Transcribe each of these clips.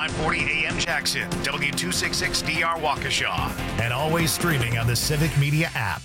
540 AM Jackson, W266DR Waukesha, and always streaming on the Civic Media app.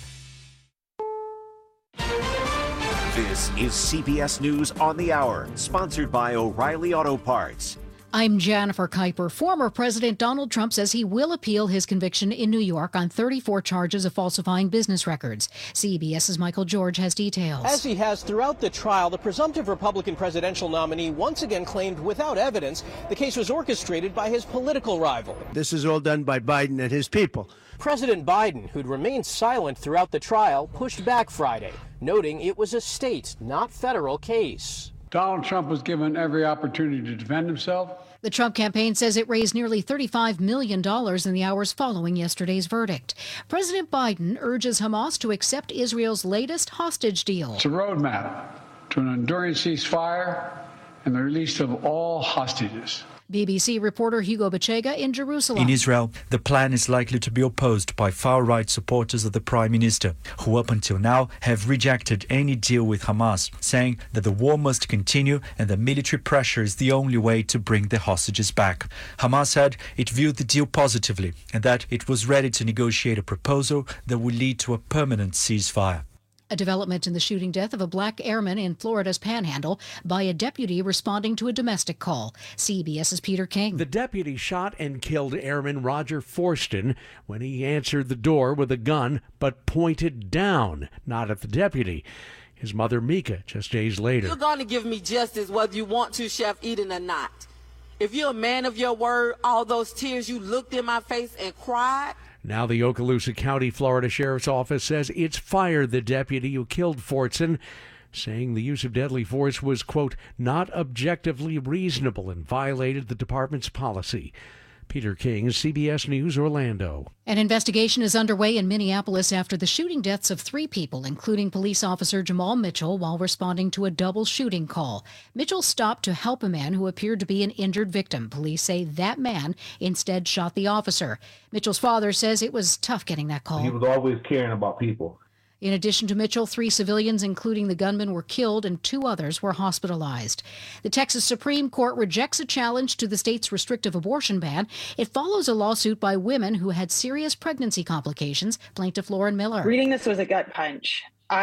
This is CBS News on the Hour, sponsored by O'Reilly Auto Parts. I'm Jennifer Kuiper. Former President Donald Trump says he will appeal his conviction in New York on 34 charges of falsifying business records. CBS's Michael George has details. As he has throughout the trial, the presumptive Republican presidential nominee once again claimed without evidence the case was orchestrated by his political rival. This is all done by Biden and his people. President Biden, who'd remained silent throughout the trial, pushed back Friday, noting it was a state, not federal case. Donald Trump was given every opportunity to defend himself. The Trump campaign says it raised nearly $35 million in the hours following yesterday's verdict. President Biden urges Hamas to accept Israel's latest hostage deal. It's a roadmap to an enduring ceasefire and the release of all hostages. BBC reporter Hugo Bachega in Jerusalem. In Israel, the plan is likely to be opposed by far-right supporters of the Prime Minister, who up until now have rejected any deal with Hamas, saying that the war must continue and that military pressure is the only way to bring the hostages back. Hamas said it viewed the deal positively and that it was ready to negotiate a proposal that would lead to a permanent ceasefire. A development in the shooting death of a black airman in Florida's Panhandle by a deputy responding to a domestic call. CBS's Peter King. The deputy shot and killed Airman Roger Forston when he answered the door with a gun, but pointed down, not at the deputy. His mother, Mika, just days later. You're going to give me justice whether you want to, Chef Eden, or not. If you're a man of your word, all those tears you looked in my face and cried. Now the Okaloosa County, Florida Sheriff's Office says it's fired the deputy who killed Fortson, saying the use of deadly force was, quote, not objectively reasonable and violated the department's policy. Peter King, CBS News, Orlando. An investigation is underway in Minneapolis after the shooting deaths of 3 people, including police officer Jamal Mitchell, while responding to a double shooting call. Mitchell stopped to help a man who appeared to be an injured victim. Police say that man instead shot the officer. Mitchell's father says it was tough getting that call. He was always caring about people. In addition to Mitchell, 3 civilians, including the gunman, were killed and 2 others were hospitalized. The Texas Supreme Court rejects a challenge to the state's restrictive abortion ban. It follows a lawsuit by women who had serious pregnancy complications. Plaintiff Lauren Miller. Reading this was a gut punch.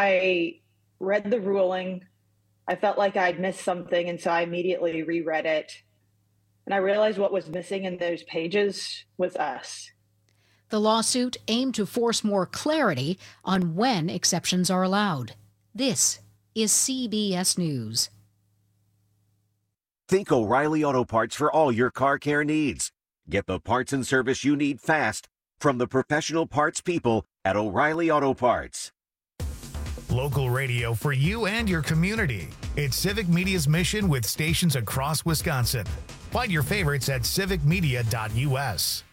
I read the ruling. I felt like I'd missed something, and so I immediately reread it. And I realized what was missing in those pages was us. The lawsuit aimed to force more clarity on when exceptions are allowed. This is CBS News. Think O'Reilly Auto Parts for all your car care needs. Get the parts and service you need fast from the professional parts people at O'Reilly Auto Parts. Local radio for you and your community. It's Civic Media's mission with stations across Wisconsin. Find your favorites at civicmedia.us.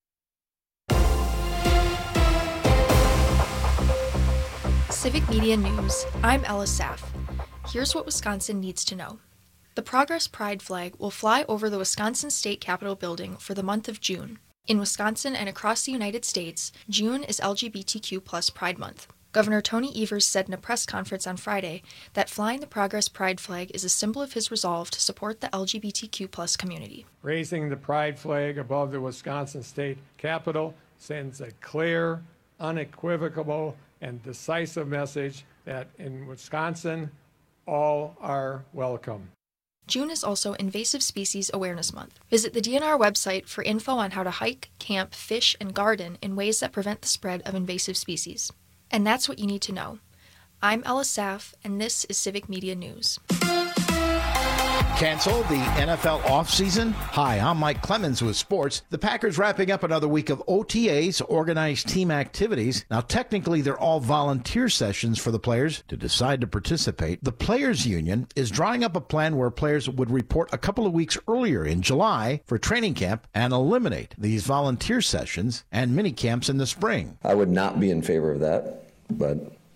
Civic Media News. I'm Ella Saff. Here's what Wisconsin needs to know. The Progress Pride flag will fly over the Wisconsin State Capitol building for the month of June. In Wisconsin and across the United States, June is LGBTQ+ Pride Month. Governor Tony Evers said in a press conference on Friday that flying the Progress Pride flag is a symbol of his resolve to support the LGBTQ+ community. Raising the Pride flag above the Wisconsin State Capitol sends a clear, unequivocal, and decisive message that in Wisconsin, all are welcome. June is also Invasive Species Awareness Month. Visit the DNR website for info on how to hike, camp, fish, and garden in ways that prevent the spread of invasive species. And that's what you need to know. I'm Ella Saff, and this is Civic Media News. Cancel the NFL offseason? Hi, I'm Mike Clemens with sports. The Packers wrapping up another week of OTAs, organized team activities. Now, technically, they're all volunteer sessions for the players to decide to participate. The Players Union is drawing up a plan where players would report a couple of weeks earlier in July for training camp and eliminate these volunteer sessions and mini camps in the spring. I would not be in favor of that, but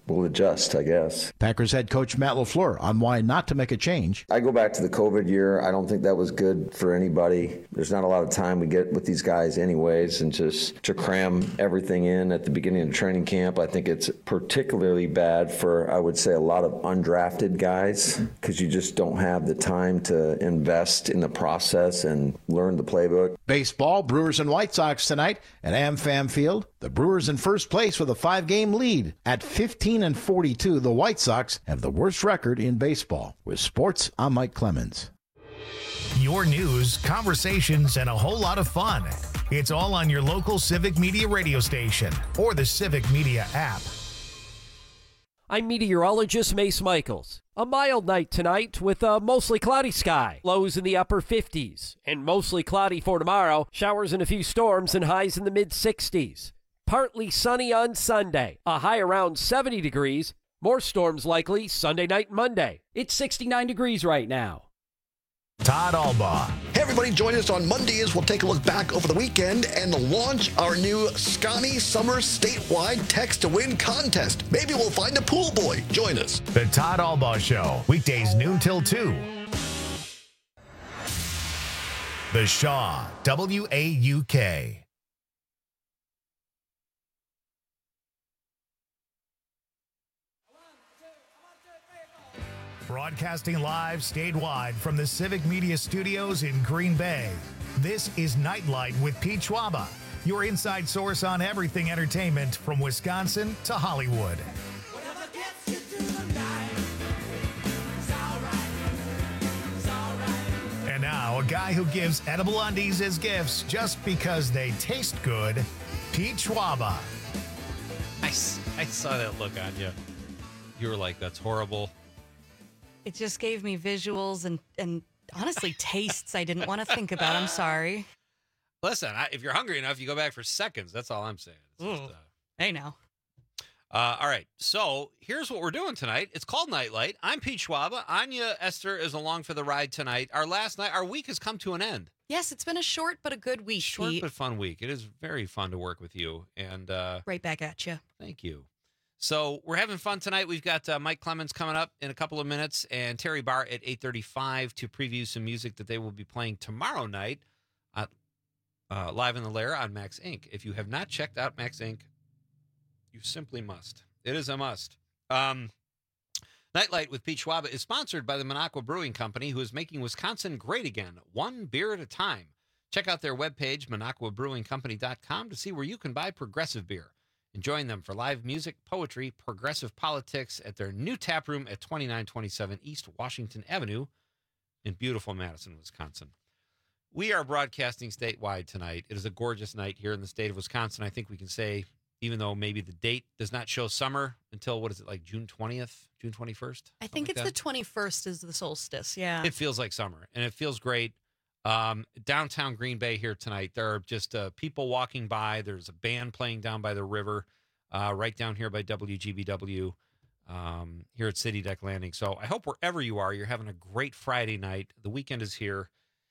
we'll adjust, I guess. Packers head coach Matt LaFleur on why not to make a change. I go back to the COVID year. I don't think that was good for anybody. There's not a lot of time we get with these guys anyways, and just to cram everything in at the beginning of training camp, I think it's particularly bad for, I would say, a lot of undrafted guys, because you just don't have the time to invest in the process and learn the playbook. Baseball, Brewers and White Sox tonight at AmFam Field. The Brewers in first place with a 5-game lead. At 15-42, the White Sox have the worst record in baseball. With sports, I'm Mike Clemens. Your news, conversations, and a whole lot of fun. It's all on your local Civic Media radio station or the Civic Media app. I'm meteorologist Mace Michaels. A mild night tonight with a mostly cloudy sky. Lows in the upper 50s. And mostly cloudy for tomorrow. Showers and a few storms and highs in the mid-60s. Partly sunny on Sunday. A high around 70 degrees. More storms likely Sunday night and Monday. It's 69 degrees right now. Todd Albaugh. Hey everybody, join us on Monday as we'll take a look back over the weekend and launch our new Scotty Summer statewide text to win contest. Maybe we'll find a pool boy. Join us. The Todd Albaugh Show, weekdays noon till 2. The Shaw, WAUK. Broadcasting live statewide from the Civic Media Studios in Green Bay. This is Nightlight with Pete Schwaba, your inside source on everything entertainment from Wisconsin to Hollywood. And now, a guy who gives edible undies as gifts just because they taste good, Pete Schwaba. I saw that look on you. You were like, that's horrible. It just gave me visuals and honestly tastes I didn't want to think about. I'm sorry. Listen, if you're hungry enough, you go back for seconds. That's all I'm saying. It's just, hey, now. All right. So here's what we're doing tonight. It's called Nightlight. I'm Pete Schwaba. Anya Esther is along for the ride tonight. Our week has come to an end. Yes, it's been a short but a good week, Short Pete. but fun week. It is very fun to work with you. And right back at you. Thank you. So we're having fun tonight. We've got Mike Clemens coming up in a couple of minutes and Terry Barr at 8:35 to preview some music that they will be playing tomorrow night live in the Lair on Max Inc. If you have not checked out Max Inc., you simply must. It is a must. Nightlight with Pete Schwaba is sponsored by the Minocqua Brewing Company, who is making Wisconsin great again, one beer at a time. Check out their webpage, MinocquaBrewingCompany.com, to see where you can buy progressive beer. And join them for live music, poetry, progressive politics at their new tap room at 2927 East Washington Avenue in beautiful Madison, Wisconsin. We are broadcasting statewide tonight. It is a gorgeous night here in the state of Wisconsin. I think we can say, even though maybe the date does not show summer until, what is it, like June 20th, June 21st? I think it's the 21st is the solstice, yeah. It feels like summer, and it feels great. Downtown Green Bay here tonight, there are just people walking by. There's a band playing down by the river, right down here by WGBW, here at City Deck Landing. So I hope wherever you are, you're having a great Friday night. The weekend is here.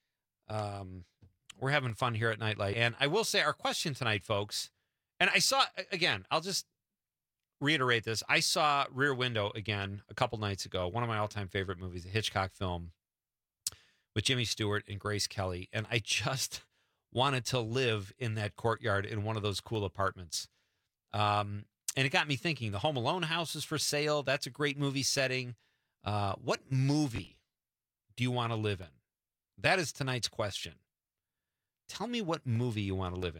We're having fun here at Nightlight. And I will say our question tonight, folks, and I saw, again, I'll just reiterate this. I saw Rear Window again a couple nights ago, one of my all-time favorite movies, a Hitchcock film, with Jimmy Stewart and Grace Kelly, and I just wanted to live in that courtyard in one of those cool apartments. And it got me thinking, the Home Alone house is for sale. That's a great movie setting. What movie do you want to live in? That is tonight's question. Tell me what movie you want to live in.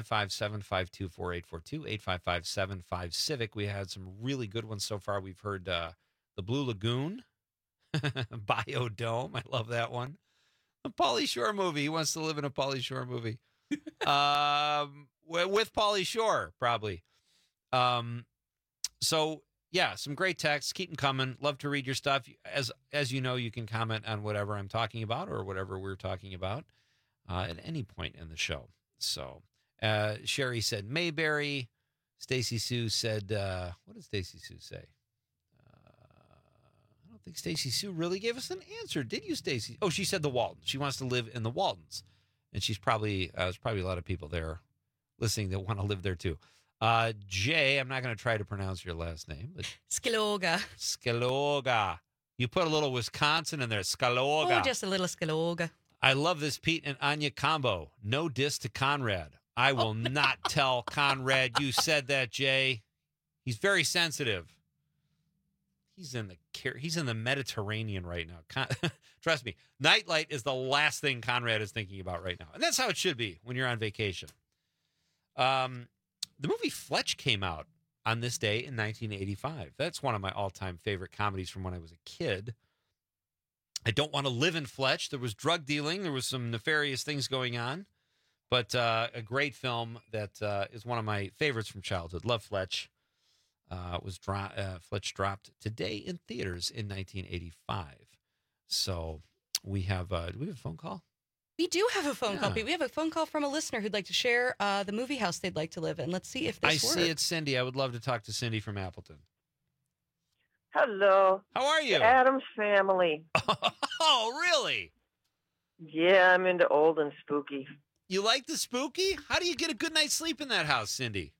855-752-4842, 855-75-CIVIC. We had some really good ones so far. We've heard The Blue Lagoon, Biodome. I love that one. A Pauly Shore movie. He wants to live in a Pauly Shore movie. With Pauly Shore, probably. So, yeah, some great texts. Keep them coming. Love to read your stuff. As you know, you can comment on whatever I'm talking about or whatever we're talking about at any point in the show. So, Sherry said Mayberry. Stacy Sue said, what did Stacy Sue say? I don't think Stacy Sue really gave us an answer. Did you, Stacy? Oh, she said the Waltons. She wants to live in the Waltons. And she's probably, there's probably a lot of people there listening that want to live there too. Jay, I'm not going to try to pronounce your last name. But Skaloga. You put a little Wisconsin in there. Skaloga. Oh, just a little Skaloga. I love this Pete and Anya combo. No diss to Conrad. I will not tell Conrad you said that, Jay. He's very sensitive. He's in the Mediterranean right now. Trust me, Nightlight is the last thing Conrad is thinking about right now. And that's how it should be when you're on vacation. The movie Fletch came out on this day in 1985. That's one of my all-time favorite comedies from when I was a kid. I Don't Want to Live in Fletch. There was drug dealing. There was some nefarious things going on. But a great film that is one of my favorites from childhood. Love Fletch. Fletch dropped today in theaters in 1985. So we have do we have a phone call? We do have a phone call, Pete. We have a phone call from a listener who'd like to share the movie house they'd like to live in. Let's see if this works. I see it's Cindy. I would love to talk to Cindy from Appleton. Hello. How are you? The Addams Family. Oh, really? Yeah, I'm into old and spooky. You like the spooky? How do you get a good night's sleep in that house, Cindy?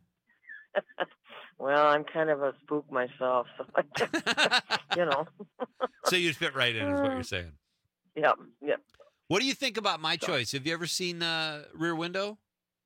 Well, I'm kind of a spook myself, so you know. So you'd fit right in, is what you're saying. Yep. What do you think about my choice? Have you ever seen Rear Window?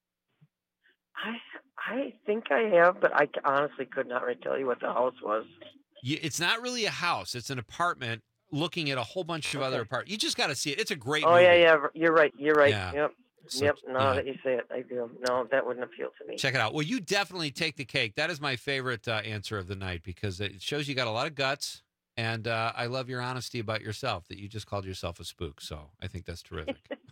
I think I have, but I honestly could not really tell you what the house was. It's not really a house. It's an apartment looking at a whole bunch of other apartments. You just got to see it. It's a great movie. Yeah. You're right. Yeah. Yep. So, yep. Now that you say it, I do. No, that wouldn't appeal to me. Check it out. Well, you definitely take the cake. That is my favorite answer of the night because it shows you got a lot of guts. And I love your honesty about yourself, that you just called yourself a spook. So I think that's terrific.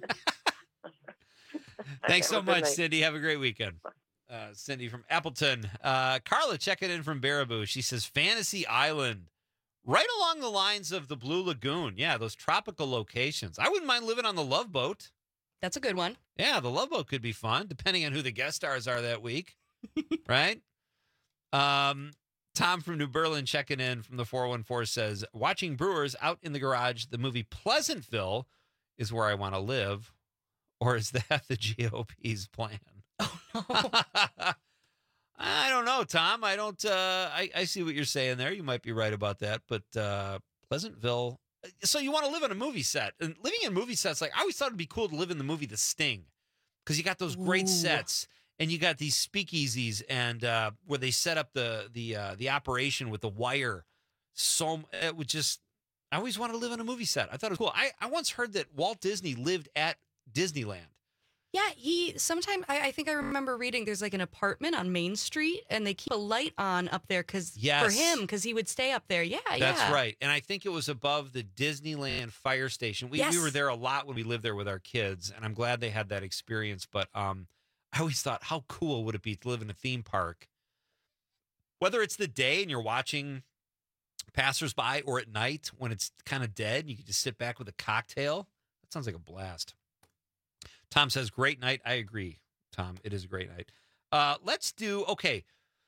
Thanks so much, Cindy. Have a great weekend. Cindy from Appleton. Carla checking in from Baraboo. She says, Fantasy Island. Right along the lines of the Blue Lagoon. Yeah, those tropical locations. I wouldn't mind living on the Love Boat. That's a good one. Yeah, the Love Boat could be fun, depending on who the guest stars are that week. Right? Tom from New Berlin checking in from the 414 says, watching Brewers out in the garage, the movie Pleasantville is where I want to live. Or is that the GOP's plan? Oh, no. I don't know, Tom. I don't. I see what you're saying there. You might be right about that. But Pleasantville. So you want to live on a movie set. And living in movie sets, like I always thought it'd be cool to live in the movie The Sting. Because you got those great sets. And you got these speakeasies and where they set up the operation with the wire. So it would just, I always wanted to live on a movie set. I thought it was cool. I once heard that Walt Disney lived at Disneyland. Yeah, I think I remember reading there's like an apartment on Main Street and they keep a light on up there for him because he would stay up there. Yeah, That's right. And I think it was above the Disneyland fire station. We were there a lot when we lived there with our kids, and I'm glad they had that experience. But I always thought, how cool would it be to live in a theme park? Whether it's the day and you're watching passersby or at night when it's kind of dead, and you can just sit back with a cocktail. That sounds like a blast. Tom says, great night. I agree, Tom. It is a great night. Okay.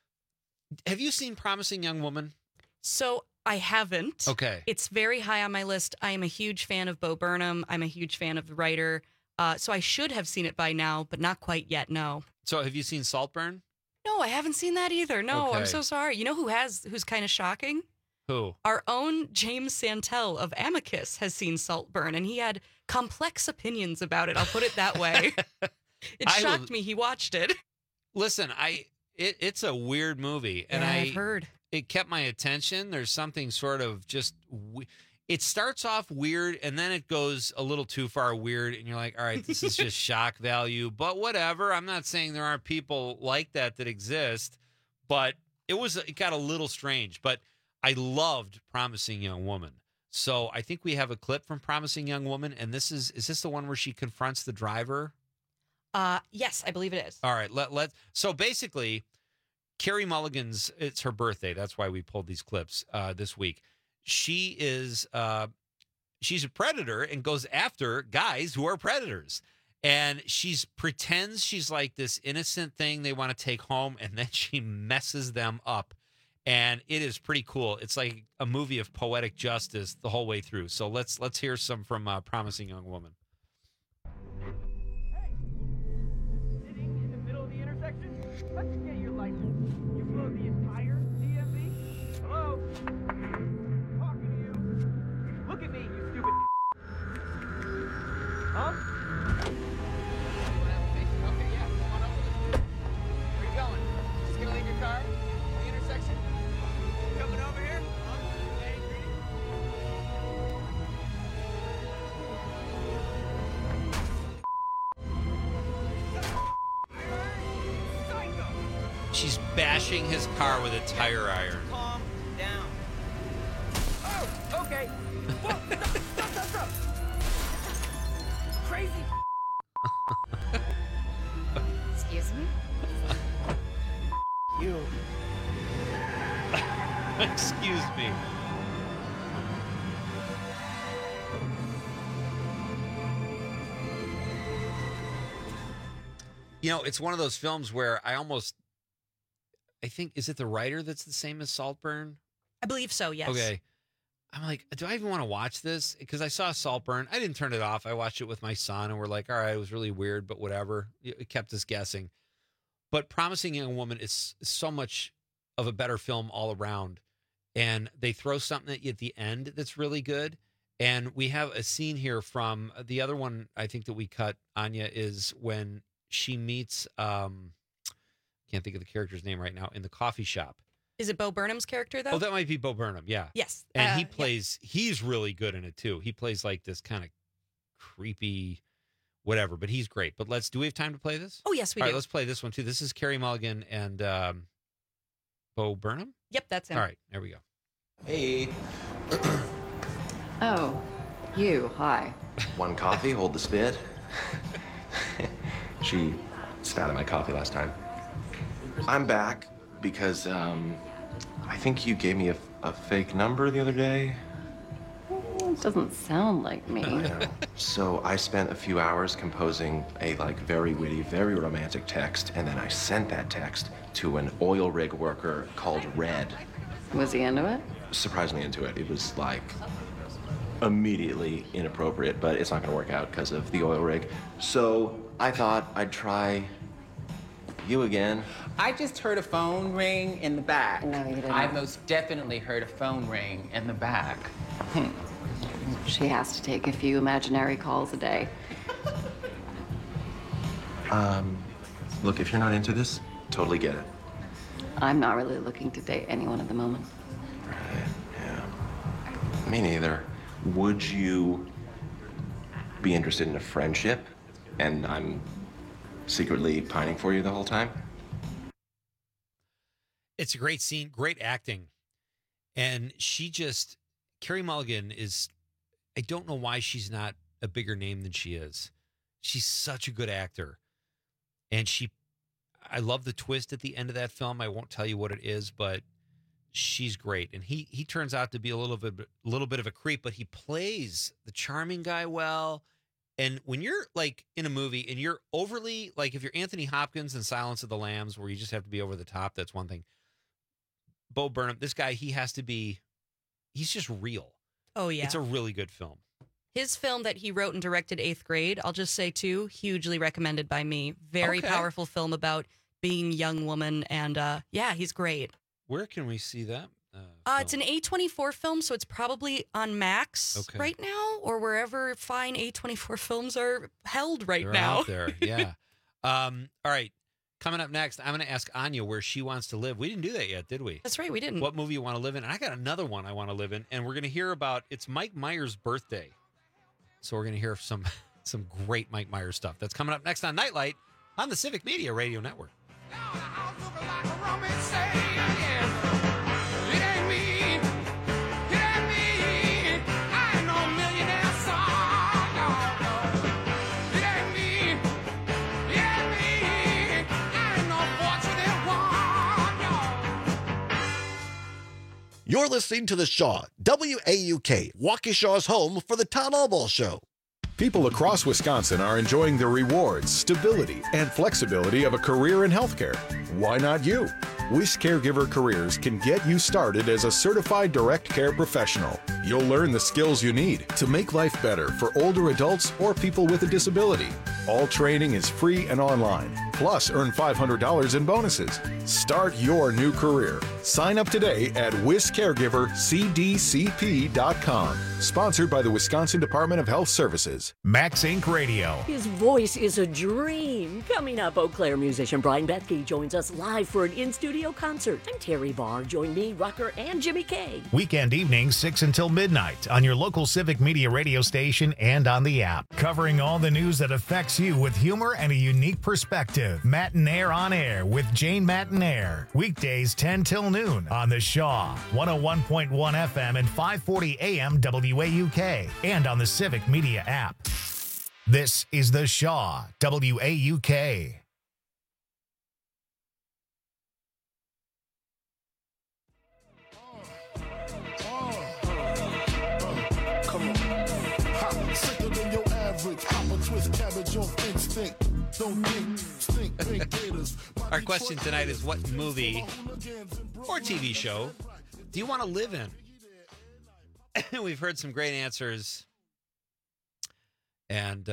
Have you seen Promising Young Woman? So I haven't. Okay. It's very high on my list. I am a huge fan of Bo Burnham. I'm a huge fan of the writer. So I should have seen it by now, but not quite yet, no. So have you seen Saltburn? No, I haven't seen that either. No, Okay. I'm so sorry. You know who's kind of shocking? Who? Our own James Santel of Amicus has seen Saltburn, and he had complex opinions about it. I'll put it that way. It shocked me. He watched it. Listen, it's a weird movie, and I've heard. It kept my attention. There's something sort of just it starts off weird, and then it goes a little too far weird, and you're like, all right, this is just shock value, but whatever. I'm not saying there aren't people like that exist, but it got a little strange, but I loved Promising Young Woman. So I think we have a clip from Promising Young Woman, and is this the one where she confronts the driver? Yes, I believe it is. All right, so basically, Carey Mulligan's, it's her birthday. That's why we pulled these clips this week. She's a predator and goes after guys who are predators. And pretends she's like this innocent thing they want to take home, and then she messes them up. And it is pretty cool. It's like a movie of poetic justice the whole way through. So let's hear some from Promising Young Woman. Hey, sitting in the middle of the intersection? Let's get your know the entire DMV? Hello? Talking to you. Look at me, you stupid. Huh? Okay, yeah, come on over. Where you going? Just gonna leave your car at the intersection? Coming over here? Hey, She's bashing his car with a tire iron. Calm down. Oh, okay. Whoa, stop. Crazy. Excuse me? You. Excuse me. You know, it's one of those films where I think, is it the writer that's the same as Saltburn? I believe so, yes. Okay. I'm like, do I even want to watch this? Because I saw Saltburn. I didn't turn it off. I watched it with my son, and we're like, all right, it was really weird, but whatever. It kept us guessing. But Promising Young Woman is so much of a better film all around. And they throw something at you at the end that's really good. And we have a scene here from the other one I think that we cut, Anya, is when she meets, can't think of the character's name right now, in the coffee shop. Is it Bo Burnham's character, though? Oh, that might be Bo Burnham, yeah. Yes. And he plays, he's really good in it, too. He plays like this kind of creepy whatever, but he's great. But do we have time to play this? Oh, yes, we do. All right, let's play this one, too. This is Carey Mulligan and Bo Burnham? Yep, that's him. All right, there we go. Hey. Oh, you. Hi. One coffee, hold the spit. She spat in my coffee last time. I'm back because I think you gave me a fake number the other day. It doesn't sound like me. I know. So I spent a few hours composing a very witty, very romantic text, and then I sent that text to an oil rig worker called Red. Was he into it? Surprisingly into it. It was immediately inappropriate, but it's not going to work out because of the oil rig. So I thought I'd try you again. I just heard a phone ring in the back. No, you didn't. I most definitely heard a phone ring in the back. She has to take a few imaginary calls a day. Look, if you're not into this, totally get it. I'm not really looking to date anyone at the moment. Right, yeah. Me neither. Would you be interested in a friendship? And I'm secretly pining for you the whole time? It's a great scene, great acting. And Carey Mulligan is, I don't know why she's not a bigger name than she is. She's such a good actor. And I love the twist at the end of that film. I won't tell you what it is, but she's great. And he turns out to be a little bit of a creep, but he plays the charming guy well. And when you're in a movie and you're overly, if you're Anthony Hopkins in Silence of the Lambs, where you just have to be over the top, that's one thing. Bo Burnham, this guy, he's just real. Oh, yeah. It's a really good film. His film that he wrote and directed, 8th Grade, I'll just say, too, hugely recommended by me. Very powerful film about being a young woman. And, he's great. Where can we see that? It's an A24 film, so it's probably on Max right now, or wherever fine A24 films are held They're now. Out there, yeah. All right. Coming up next, I'm going to ask Anya where she wants to live. We didn't do that yet, did we? That's right, we didn't. What movie you want to live in? And I got another one I want to live in, and we're going to hear about, it's Mike Myers' birthday. So we're going to hear some great Mike Myers stuff. That's coming up next on Nightlight on the Civic Media Radio Network. You're listening to The Shaw, WAUK, Waukesha's home for the Tom Albaugh Show. People across Wisconsin are enjoying the rewards, stability, and flexibility of a career in healthcare. Why not you? Wish Caregiver Careers can get you started as a certified direct care professional. You'll learn the skills you need to make life better for older adults or people with a disability. All training is free and online. Plus, earn $500 in bonuses. Start your new career. Sign up today at WisCaregiverCDCP.com. Sponsored by the Wisconsin Department of Health Services. Max Inc. Radio. His voice is a dream. Coming up, Eau Claire musician Brian Bethke joins us live for an in-studio concert. I'm Terry Barr. Join me, Rucker, and Jimmy K. Weekend evenings, 6 until midnight on your local Civic Media radio station and on the app. Covering all the news that affects you with humor and a unique perspective. Matinaire on Air with Jane Matinaire. Weekdays 10 till noon on the Shaw, 101.1 FM and 540 AM WAUK, and on the Civic Media app. This is the Shaw, WAUK. Our question tonight is, what movie or TV show do you want to live in? We've heard some great answers. And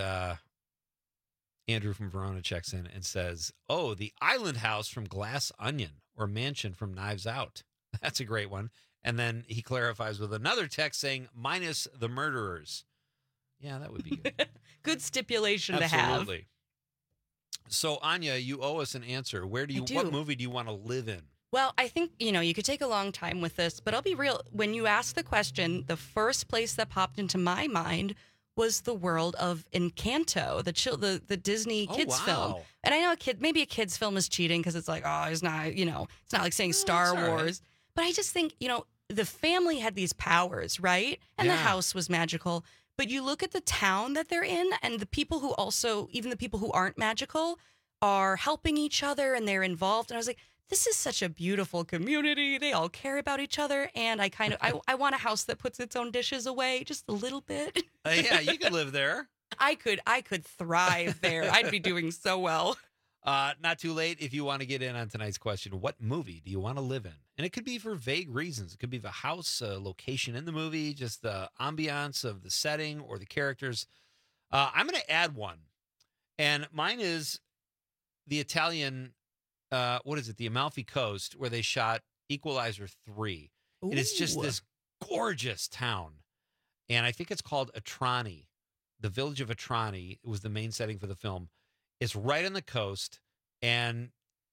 Andrew from Verona checks in and says, oh, the Island House from Glass Onion, or Mansion from Knives Out. That's a great one. And then he clarifies with another text saying, minus the murderers. Yeah, that would be good. Good stipulation to have. Absolutely. So, Anya, you owe us an answer. What movie do you want to live in? Well, I think, you could take a long time with this, but I'll be real. When you asked the question, the first place that popped into my mind was the world of Encanto, the Disney kids film. And I know maybe a kids film is cheating because it's like, oh, it's not, it's not like saying Star Wars. Right. But I just think, the family had these powers, right? And the house was magical. But you look at the town that they're in, and the people who even the people who aren't magical are helping each other and they're involved. And I was like, this is such a beautiful community. They all care about each other. And I want a house that puts its own dishes away just a little bit. Yeah, you could live there. I could thrive there. I'd be doing so well. Not too late if you want to get in on tonight's question. What movie do you want to live in? And it could be for vague reasons. It could be the house, location in the movie, just the ambiance of the setting or the characters. I'm going to add one. And mine is the Italian, the Amalfi Coast, where they shot Equalizer 3. Ooh. It is just this gorgeous town. And I think it's called Atrani. The village of Atrani. It was the main setting for the film. It's right on the coast. And,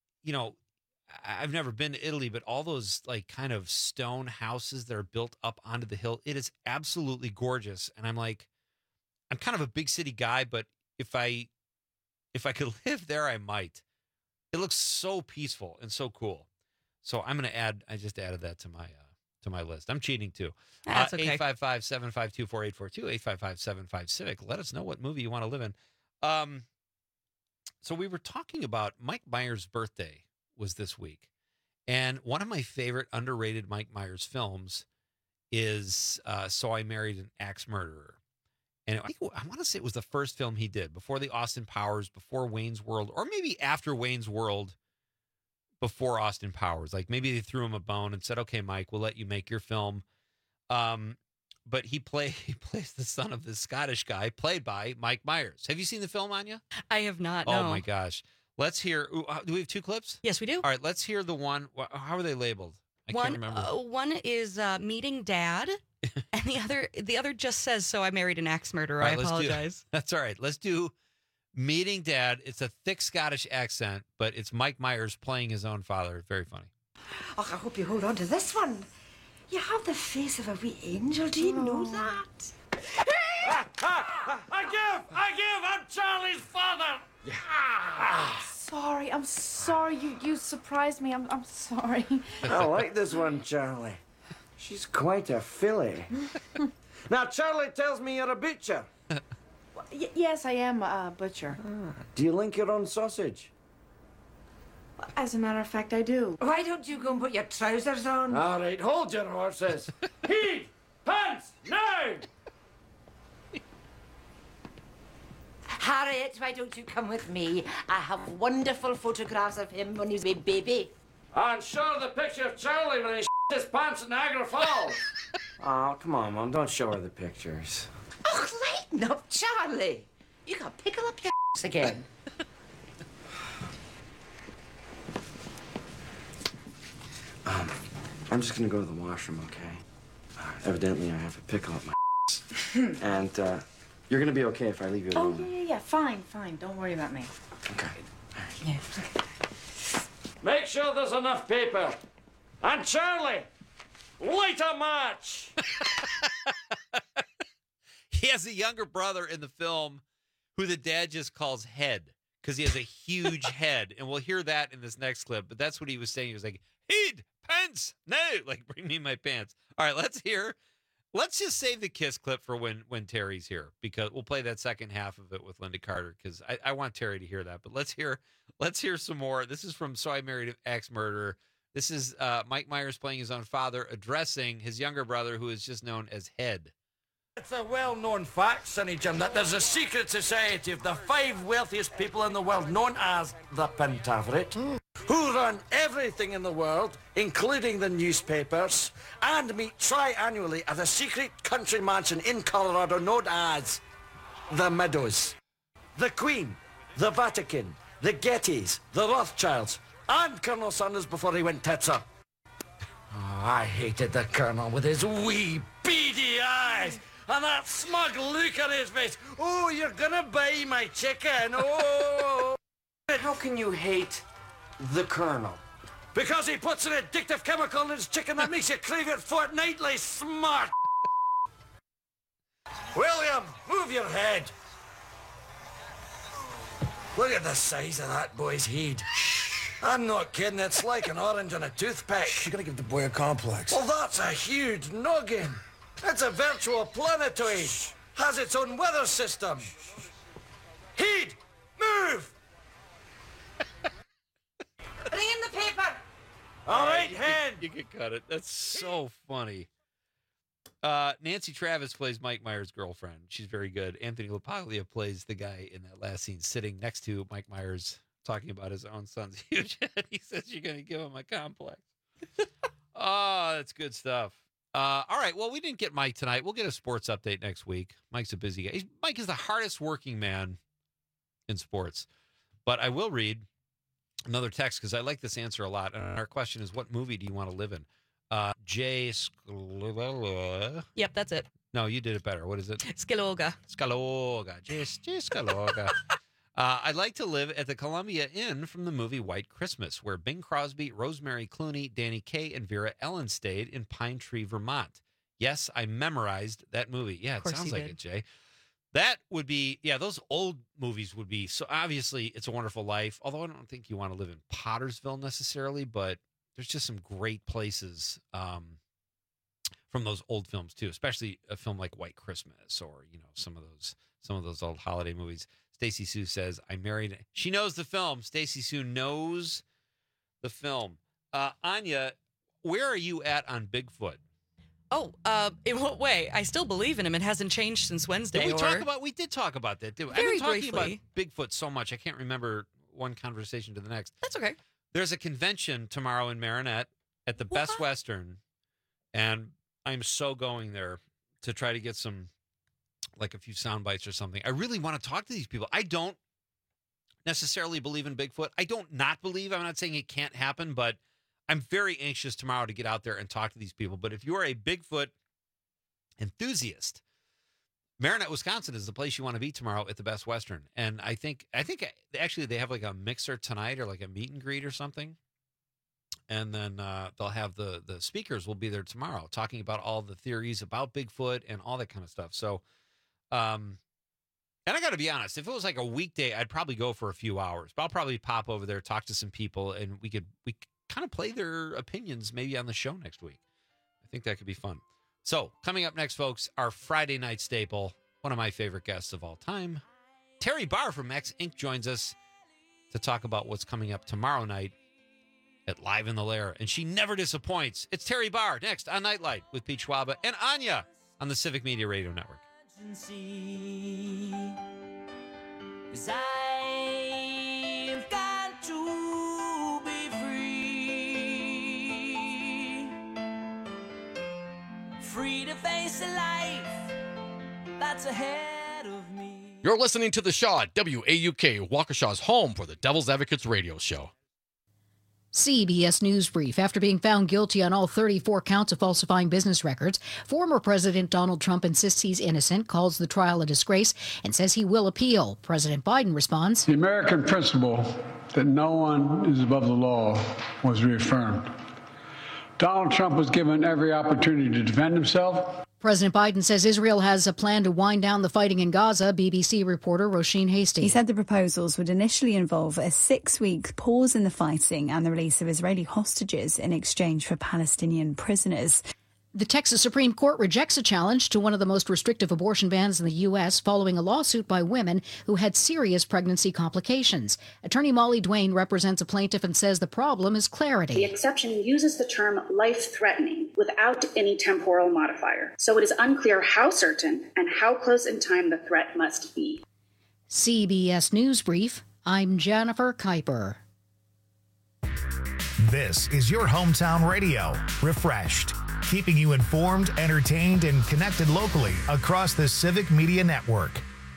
I've never been to Italy, but all those kind of stone houses that are built up onto the hill, it is absolutely gorgeous. And I'm kind of a big city guy, but if I could live there, I might. It looks so peaceful and so cool. So I'm going to I just added that to my list. I'm cheating too. That's okay. 855-752-4842, 855-75-CIVIC. Let us know what movie you want to live in. So we were talking about Mike Myers' birthday was this week. And one of my favorite underrated Mike Myers films is So I Married an Axe Murderer. And I want to say it was the first film he did before the Austin Powers, before Wayne's World, or maybe after Wayne's World, before Austin Powers. Like maybe they threw him a bone and said, okay, Mike, we'll let you make your film. But he plays the son of this Scottish guy played by Mike Myers. Have you seen the film, Anya? I have not, Oh, no. my gosh. Let's hear. Do we have two clips? Yes, we do. All right, let's hear the one. How are they labeled? I can't remember. One is Meeting Dad, and the other just says, So I Married an Axe Murderer. Right, I apologize. That's all right. Let's do Meeting Dad. It's a thick Scottish accent, but it's Mike Myers playing his own father. Very funny. Oh, I hope you hold on to this one. You have the face of a wee angel. Do you know that? I give! I'm Charlie's father! Yeah. I'm sorry. You surprised me. I'm sorry. I like this one, Charlie. She's quite a filly. Now, Charlie tells me you're a butcher. Yes, I am a butcher. Do you link your own sausage? As a matter of fact, I do. Why don't you go and put your trousers on? All right, hold your horses. Heat! Pants! Now! Harriet, why don't you come with me? I have wonderful photographs of him when he's a baby. And show her the picture of Charlie when he his pants at Niagara Falls. Oh, come on, Mom. Don't show her the pictures. Oh, lighten up, Charlie. You gotta pickle up your box again. I'm just gonna go to the washroom, okay? Evidently, I have a pickle up my and you're gonna be okay if I leave you Oh, alone. yeah. Fine. Don't worry about me. Okay. Yeah. Make sure there's enough paper. And Charlie, light a match. He has a younger brother in the film who the dad just calls Head because he has a huge head. And we'll hear that in this next clip. But that's what he was saying. He was like, Heed, pants, no, like bring me my pants. All right, let's just save the kiss clip for when Terry's here, because we'll play that second half of it with Linda Carter, because I want Terry to hear that. But let's hear some more. This is from So I Married an Axe Murderer. This is Mike Myers playing his own father, addressing his younger brother, who is just known as Head. It's a well-known fact, Sonny Jim, that there's a secret society of the 5 wealthiest people in the world, known as the Pentaverate, who run everything in the world, including the newspapers, and meet tri-annually at a secret country mansion in Colorado known as the Meadows. The Queen, the Vatican, the Gettys, the Rothschilds, and Colonel Sanders before he went tits up. Oh, I hated the Colonel with his wee beady eyes. And that smug look on his face. Oh, you're gonna buy my chicken. Oh. How can you hate the Colonel? Because he puts an addictive chemical in his chicken that makes you crave it fortnightly, smart. William, move your head. Look at the size of that boy's head. I'm not kidding, it's like an orange on a toothpick. You're gonna give the boy a complex. Well, that's a huge noggin. It's a virtual planetoid. Has its own weather system. Heed, move! Bring in the paper. All right, Head. You can cut it. That's so funny. Nancy Travis plays Mike Myers' girlfriend. She's very good. Anthony LaPaglia plays the guy in that last scene sitting next to Mike Myers talking about his own son's huge head. He says you're going to give him a complex. Oh, that's good stuff. All right. Well, we didn't get Mike tonight. We'll get a sports update next week. Mike's a busy guy. Mike is the hardest working man in sports. But I will read another text because I like this answer a lot. And our question is, what movie do you want to live in? Jay Scalorga. Yep, that's it. No, you did it better. What is it? Scalorga. Jay Scalorga. I'd like to live at the Columbia Inn from the movie White Christmas, where Bing Crosby, Rosemary Clooney, Danny Kaye, and Vera Ellen stayed in Pine Tree, Vermont. Yes, I memorized that movie. Yeah, it sounds like it, Jay. That would be, those old movies would be, so obviously It's a Wonderful Life, although I don't think you want to live in Pottersville necessarily, but there's just some great places from those old films too, especially a film like White Christmas or, some of those old holiday movies. Stacy Sue says, I married. She knows the film. Stacy Sue knows the film. Anya, where are you at on Bigfoot? Oh, in what way? I still believe in him. It hasn't changed since Wednesday. Did we talk about? We did talk about that. I've been talking about Bigfoot so much I can't remember one conversation to the next. That's okay. There's a convention tomorrow in Marinette at the Best Western, and I'm so going there to try to get some, like a few sound bites or something. I really want to talk to these people. I don't necessarily believe in Bigfoot. I don't not believe. I'm not saying it can't happen, but I'm very anxious tomorrow to get out there and talk to these people. But if you're a Bigfoot enthusiast, Marinette, Wisconsin is the place you want to be tomorrow at the Best Western. And I think actually they have like a mixer tonight or like a meet and greet or something. And then they'll have the speakers will be there tomorrow talking about all the theories about Bigfoot and all that kind of stuff. So, and I got to be honest, if it was like a weekday, I'd probably go for a few hours. But I'll probably pop over there, talk to some people, and we kind of play their opinions maybe on the show next week. I think that could be fun. So coming up next, folks, our Friday night staple, one of my favorite guests of all time, Terry Barr from X Inc. joins us to talk about what's coming up tomorrow night at Live in the Lair. And she never disappoints. It's Terry Barr next on Nightlight with Pete Schwaba and Anya on the Civic Media Radio Network. Cause I've got to be free to face a life that's ahead of me. You're listening to The Shaw at WAUK, Waukesha's home for the Devil's Advocates radio show. CBS News Brief. After being found guilty on all 34 counts of falsifying business records, former President Donald Trump insists he's innocent, calls the trial a disgrace, and says he will appeal. President Biden responds, "The American principle that no one is above the law was reaffirmed. Donald Trump was given every opportunity to defend himself." President Biden says Israel has a plan to wind down the fighting in Gaza. BBC reporter Roisin Hastie. He said the proposals would initially involve a 6-week pause in the fighting and the release of Israeli hostages in exchange for Palestinian prisoners. The Texas Supreme Court rejects a challenge to one of the most restrictive abortion bans in the U.S. following a lawsuit by women who had serious pregnancy complications. Attorney Molly Duane represents a plaintiff and says the problem is clarity. The exception uses the term life-threatening without any temporal modifier, so it is unclear how certain and how close in time the threat must be. CBS News Brief, I'm Jennifer Kuiper. This is your hometown radio, Refreshed, keeping you informed, entertained, and connected locally across the Civic Media Network.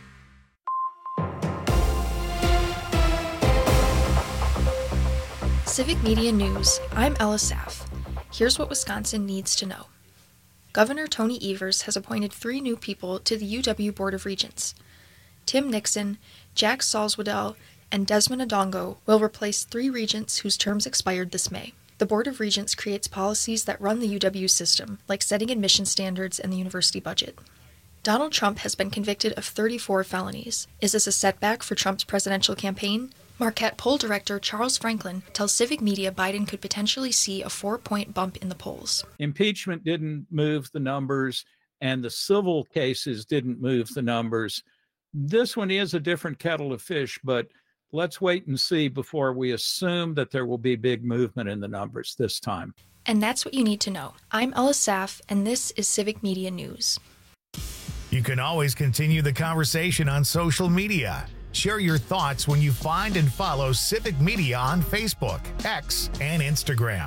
Civic Media News. I'm Ella Saff. Here's what Wisconsin needs to know. Governor Tony Evers has appointed 3 new people to the UW Board of Regents. Tim Nixon, Jack Salzwedel, and Desmond Adongo will replace 3 regents whose terms expired this May. The Board of Regents creates policies that run the UW system, like setting admission standards and the university budget. Donald Trump has been convicted of 34 felonies. Is this a setback for Trump's presidential campaign? Marquette poll director Charles Franklin tells Civic Media Biden could potentially see a 4-point bump in the polls. Impeachment didn't move the numbers, and the civil cases didn't move the numbers. This one is a different kettle of fish, but let's wait and see before we assume that there will be big movement in the numbers this time. And that's what you need to know. I'm Ella Saff, and this is Civic Media News. You can always continue the conversation on social media. Share your thoughts when you find and follow Civic Media on Facebook, X, and Instagram.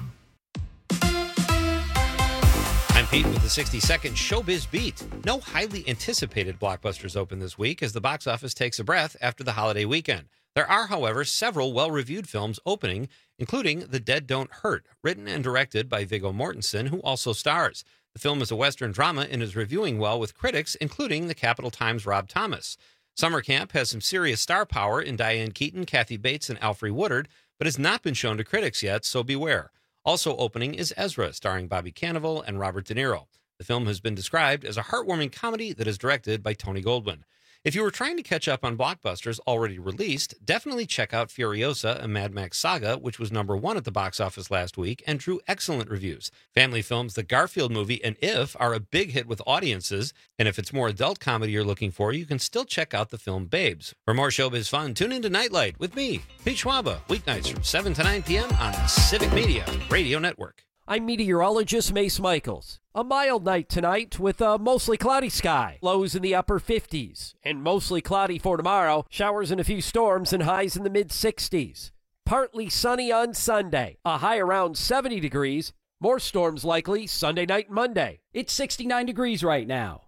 I'm Pete with the 60-second Showbiz Beat. No highly anticipated blockbusters open this week as the box office takes a breath after the holiday weekend. There are, however, several well-reviewed films opening, including The Dead Don't Hurt, written and directed by Viggo Mortensen, who also stars. The film is a Western drama and is reviewing well with critics, including the Capital Times' Rob Thomas. Summer Camp has some serious star power in Diane Keaton, Kathy Bates, and Alfre Woodard, but has not been shown to critics yet, so beware. Also opening is Ezra, starring Bobby Cannavale and Robert De Niro. The film has been described as a heartwarming comedy that is directed by Tony Goldwyn. If you were trying to catch up on blockbusters already released, definitely check out Furiosa, a Mad Max saga, which was #1 at the box office last week and drew excellent reviews. Family films The Garfield Movie and If are a big hit with audiences, and if it's more adult comedy you're looking for, you can still check out the film Babes. For more showbiz fun, tune into Nightlight with me, Pete Schwaba, weeknights from 7 to 9 p.m. on the Civic Media Radio Network. I'm meteorologist Mace Michaels. A mild night tonight with a mostly cloudy sky. Lows in the upper 50s. And mostly cloudy for tomorrow. Showers and a few storms and highs in the mid-60s. Partly sunny on Sunday. A high around 70 degrees. More storms likely Sunday night and Monday. It's 69 degrees right now.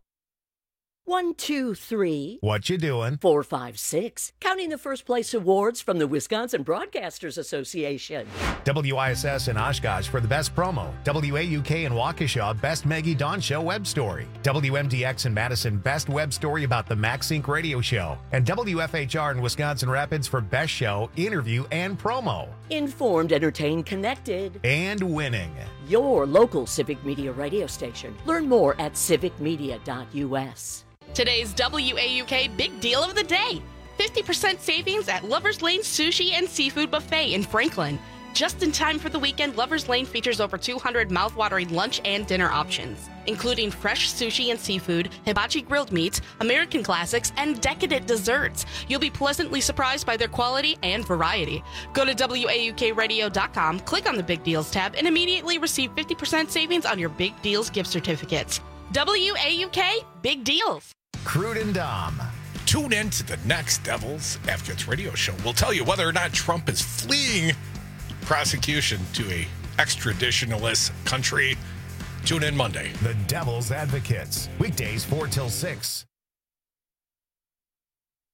1, 2, 3. What you doing? 4, 5, 6. Counting the first place awards from the Wisconsin Broadcasters Association. WISS in Oshkosh for the best promo. WAUK in Waukesha, best Maggie Dawn Show web story. WMDX in Madison, best web story about the MaxSync radio show. And WFHR in Wisconsin Rapids for best show, interview, and promo. Informed, entertained, connected. And winning. Your local Civic Media radio station. Learn more at civicmedia.us. Today's WAUK Big Deal of the Day. 50% savings at Lover's Lane Sushi and Seafood Buffet in Franklin. Just in time for the weekend, Lover's Lane features over 200 mouthwatering lunch and dinner options, including fresh sushi and seafood, hibachi grilled meats, American classics, and decadent desserts. You'll be pleasantly surprised by their quality and variety. Go to WAUKradio.com, click on the Big Deals tab, and immediately receive 50% savings on your Big Deals gift certificates. WAUK Big Deals. Crude and Dom. Tune in to the next Devil's Advocates radio show. We'll tell you whether or not Trump is fleeing prosecution to a extraditionalist country. Tune in Monday. The Devil's Advocates. Weekdays 4 till 6.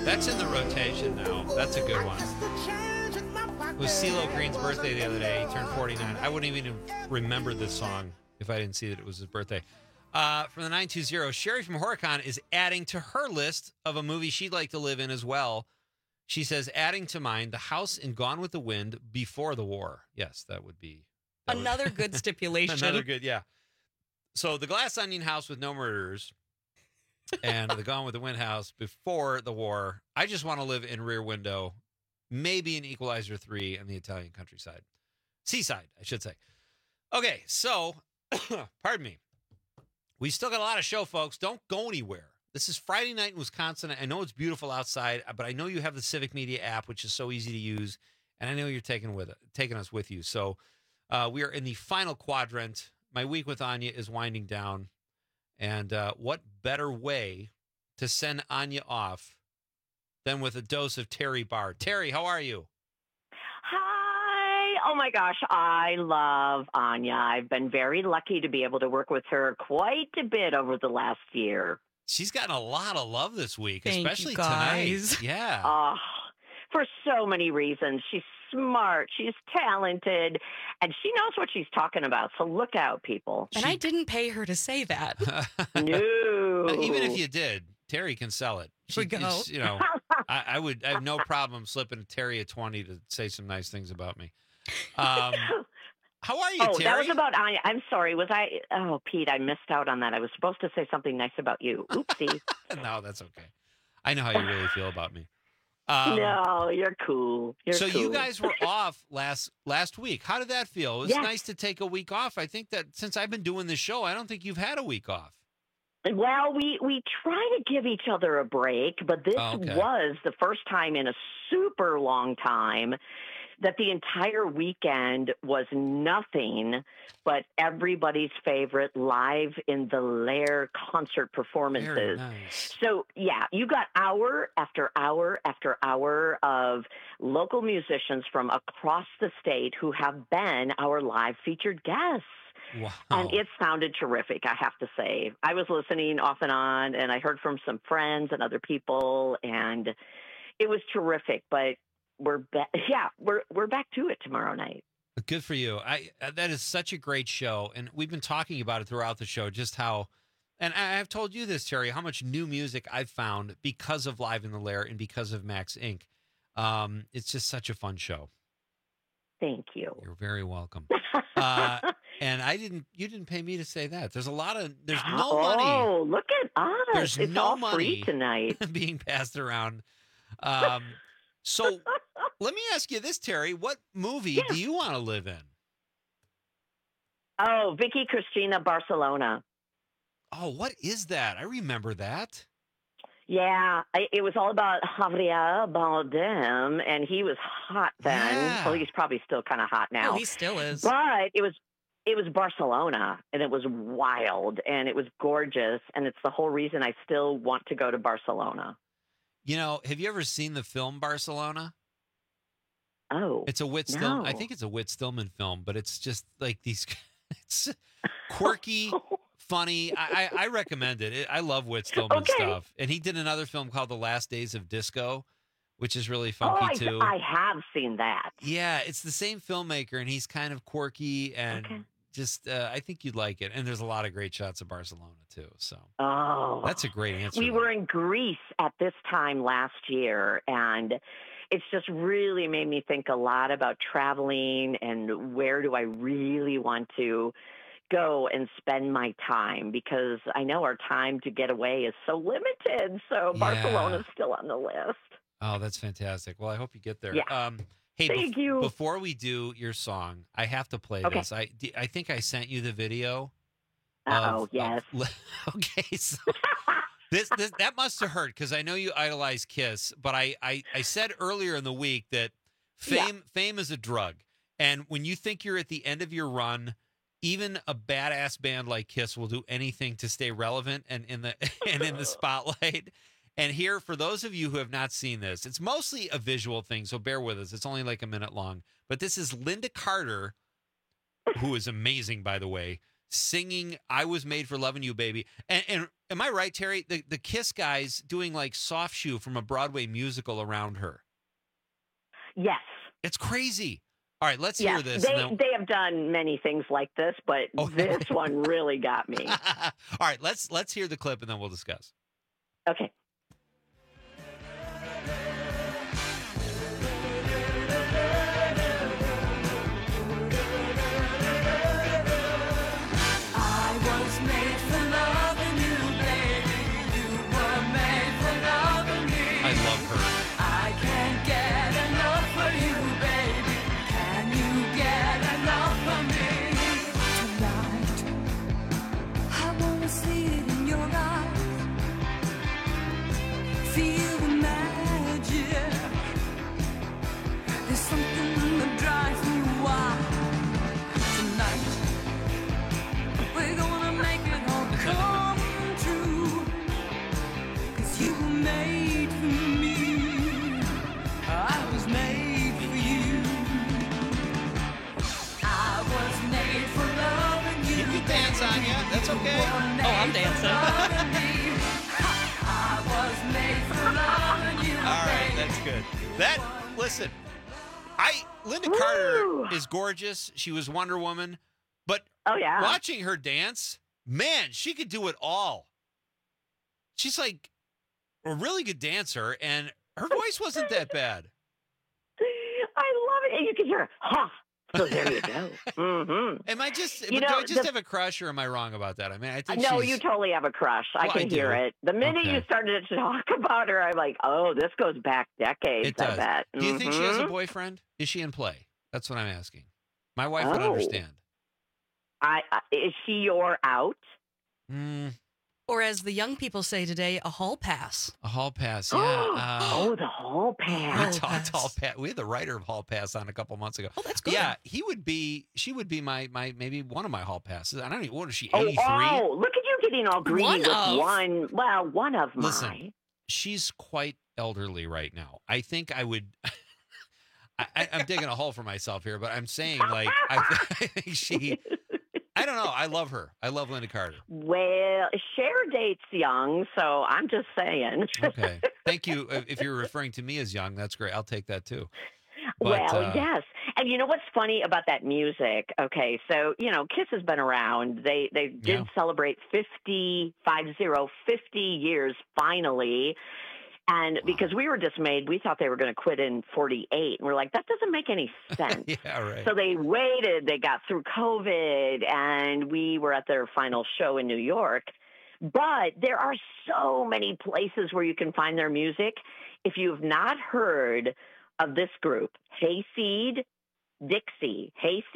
That's in the rotation now. That's a good one. It was CeeLo Green's birthday the other day. He turned 49. I wouldn't even remember this song if I didn't see that it was his birthday. From the 920, Sherry from Horicon is adding to her list of a movie she'd like to live in as well. She says, adding to mine, The House in Gone with the Wind before the war. Yes, that would be... Another good stipulation. Another good, yeah. So the Glass Onion House with no murderers and the Gone with the Wind house before the war. I just want to live in Rear Window, maybe in Equalizer 3 and the Italian countryside. Seaside, I should say. Okay, so, pardon me. We still got a lot of show, folks. Don't go anywhere. This is Friday night in Wisconsin. I know it's beautiful outside, but I know you have the Civic Media app, which is so easy to use, and I know you're taking us with you. So we are in the final quadrant. My week with Anya is winding down, and what better way to send Anya off than with a dose of Terry Barr. Terry, how are you? Hi. Oh, my gosh. I love Anya. I've been very lucky to be able to work with her quite a bit over the last year. She's gotten a lot of love this week, Thank especially you, guys. tonight. Yeah. For so many reasons. She's smart, she's talented, and she knows what she's talking about. So look out, people. And I didn't pay her to say that. No. Even if you did, Terry can sell it. Here we go. You know, I have no problem slipping Terry a 20 to say some nice things about me. How are you, Terry? That was about Anya. I'm sorry. Was I? Oh, Pete, I missed out on that. I was supposed to say something nice about you. Oopsie. No, that's okay. I know how you really feel about me. No, you're cool. So you guys were off last week. How did that feel? It was nice to take a week off. I think that since I've been doing this show, I don't think you've had a week off. Well, we try to give each other a break, but this was the first time in a super long time that the entire weekend was nothing but everybody's favorite Live in the Lair concert performances. Very nice. So, yeah, you got hour after hour after hour of local musicians from across the state who have been our live featured guests. Wow. And it sounded terrific, I have to say. I was listening off and on, and I heard from some friends and other people, and it was terrific. But we're back to it tomorrow night. Good for you. That is such a great show, and we've been talking about it throughout the show, just how, and I've told you this, Terry, how much new music I've found because of Live in the Lair and because of Max Inc. It's just such a fun show. Thank you. You're very welcome. And you didn't pay me to say that. There's no money. Oh, look at us. There's it's no all money free tonight. being passed around. So let me ask you this, Terry. What movie do you want to live in? Oh, Vicky Cristina Barcelona. Oh, what is that? I remember that. Yeah, it was all about Javier Bardem, and he was hot then. Yeah. Well, he's probably still kind of hot now. Oh, he still is. But it was Barcelona, and it was wild, and it was gorgeous, and it's the whole reason I still want to go to Barcelona. You know, have you ever seen the film Barcelona? Oh, it's a Whit Stillman. I think it's a Whit Stillman film, but it's just like these. It's quirky, funny. I recommend it. I love Whit Stillman stuff, and he did another film called The Last Days of Disco, which is really funky too. I have seen that. Yeah, it's the same filmmaker, and he's kind of quirky and just. I think you'd like it, and there's a lot of great shots of Barcelona too. So that's a great answer. We were in Greece at this time last year, and it's just really made me think a lot about traveling and where do I really want to go and spend my time, because I know our time to get away is so limited. So Barcelona's still on the list. Oh, that's fantastic. Well, I hope you get there. Yeah. Hey, Thank you. Before we do your song, I have to play this. I think I sent you the video. Yes. Okay, so this that must have hurt because I know you idolize Kiss, but I said earlier in the week that fame is a drug, and when you think you're at the end of your run, even a badass band like Kiss will do anything to stay relevant and in the spotlight. And here, for those of you who have not seen this, it's mostly a visual thing, so bear with us. It's only like a minute long. But this is Linda Carter, who is amazing, by the way, singing "I Was Made for Loving You, Baby." And am I right, Terry? The Kiss guys doing like Soft Shoe from a Broadway musical around her. Yes. It's crazy. All right, let's hear this. They have done many things like this, but this one really got me. All right, let's hear the clip and then we'll discuss. Okay. That's okay. Oh, I'm dancing. All right, that's good. Listen, Linda Carter is gorgeous. She was Wonder Woman, but watching her dance, man, she could do it all. She's like a really good dancer, and her voice wasn't that bad. I love it. And you can hear her, so there you go. Mm-hmm. Am I just? Do I just have a crush, or am I wrong about that? I mean, I think no, you totally have a crush. I can hear it. The minute you started to talk about her, I'm like, oh, this goes back decades. It does. I bet. Do you think she has a boyfriend? Is she in play? That's what I'm asking. My wife would understand. Is she your out? Or as the young people say today, a hall pass. A hall pass, yeah. The hall pass. We talked hall pass. We had the writer of Hall Pass on a couple months ago. Oh, that's good. Yeah, she would be my maybe one of my hall passes. I don't even. What is she? 83. Oh, look at you getting all greedy with one. Well, one of mine. Listen, she's quite elderly right now. I think I would. I'm digging a hole for myself here, but I'm saying like I think she. I don't know. I love her. I love Linda Carter. Well, Cher dates young, so I'm just saying. Okay. Thank you. If you're referring to me as young, that's great. I'll take that too. But, yes. And you know what's funny about that music? Okay, so, Kiss has been around. They did celebrate 50 years finally. And because we were dismayed, we thought they were going to quit in 48. And we're like, that doesn't make any sense. Yeah, right. So they waited. They got through COVID, and we were at their final show in New York. But there are so many places where you can find their music. If you've not heard of this group, Hayseed Dixie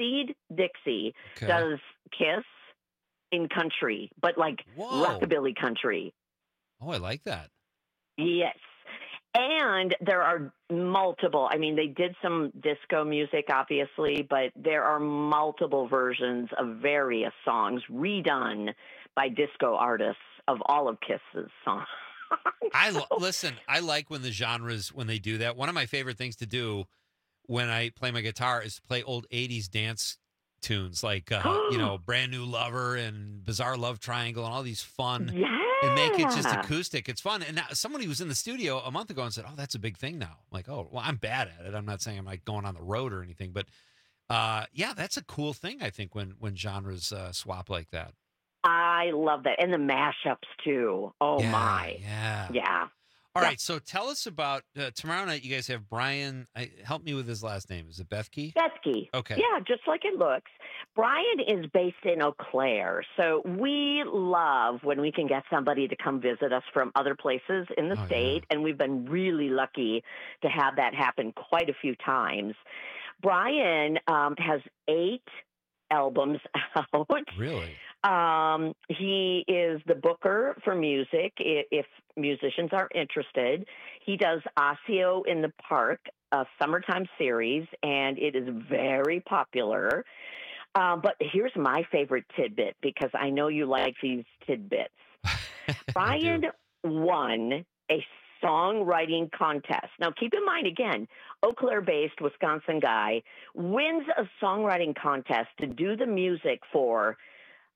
does Kiss in country, but like rockabilly country. Oh, I like that. Yes. And there are multiple, they did some disco music, obviously, but there are multiple versions of various songs redone by disco artists of all of Kiss's songs. Listen, I like when the genres, when they do that. One of my favorite things to do when I play my guitar is to play old 80s dance tunes like, Brand New Lover and Bizarre Love Triangle and all these fun and make it just acoustic. It's fun. And now, someone who was in the studio a month ago and said, oh, that's a big thing now. I'm like, oh, well, I'm bad at it. I'm not saying I'm like going on the road or anything, but that's a cool thing, I think, when genres swap like that. I love that. And the mashups, too. Oh, my. Yeah. All right, so tell us about tomorrow night. You guys have Brian. Help me with his last name. Is it Bethke? Bethke. Okay. Yeah, just like it looks. Brian is based in Eau Claire, so we love when we can get somebody to come visit us from other places in the state, and we've been really lucky to have that happen quite a few times. Brian has 8 albums out. Really? He is the booker for music, if musicians are interested. He does Osseo in the Park, a summertime series, and it is very popular. But here's my favorite tidbit, because I know you like these tidbits. Brian won a songwriting contest. Now, keep in mind, again, Eau Claire-based Wisconsin guy wins a songwriting contest to do the music for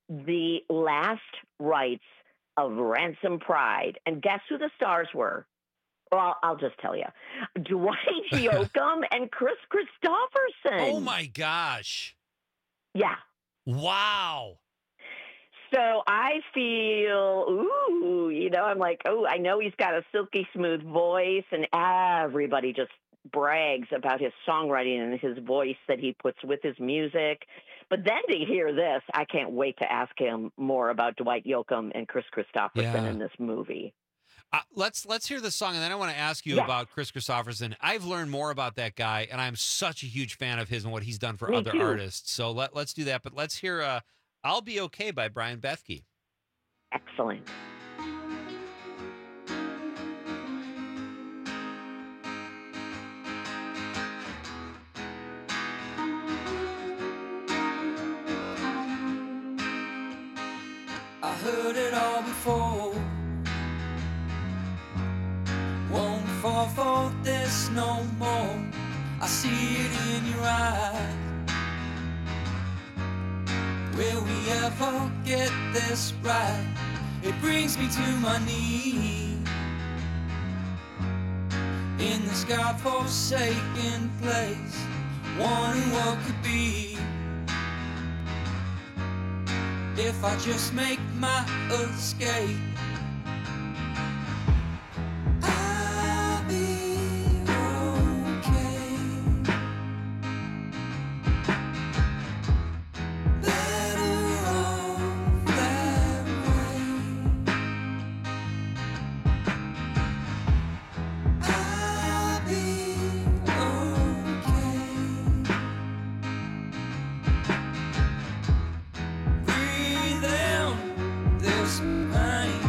the last rites of Ransom Pride. And guess who the stars were? Well, I'll just tell you. Dwight Yoakam and Chris Christopherson. Oh, my gosh. Yeah. Wow. So I feel, I'm like, I know he's got a silky smooth voice, and everybody just brags about his songwriting and his voice that he puts with his music. But then to hear this, I can't wait to ask him more about Dwight Yoakam and Chris Christopherson in this movie. Let's hear the song, and then I want to ask you about Chris Christopherson. I've learned more about that guy, and I'm such a huge fan of his and what he's done for other artists. So let's do that. But let's hear I'll Be Okay by Brian Bethke. Excellent. I heard it all before. Won't fall for this no more. I see it in your eyes. Will we ever get this right? It brings me to my knees in this God-forsaken place, wondering what could be if I just make my escape. I'll be okay. Better off that way. I'll be okay. Breathe in this pain.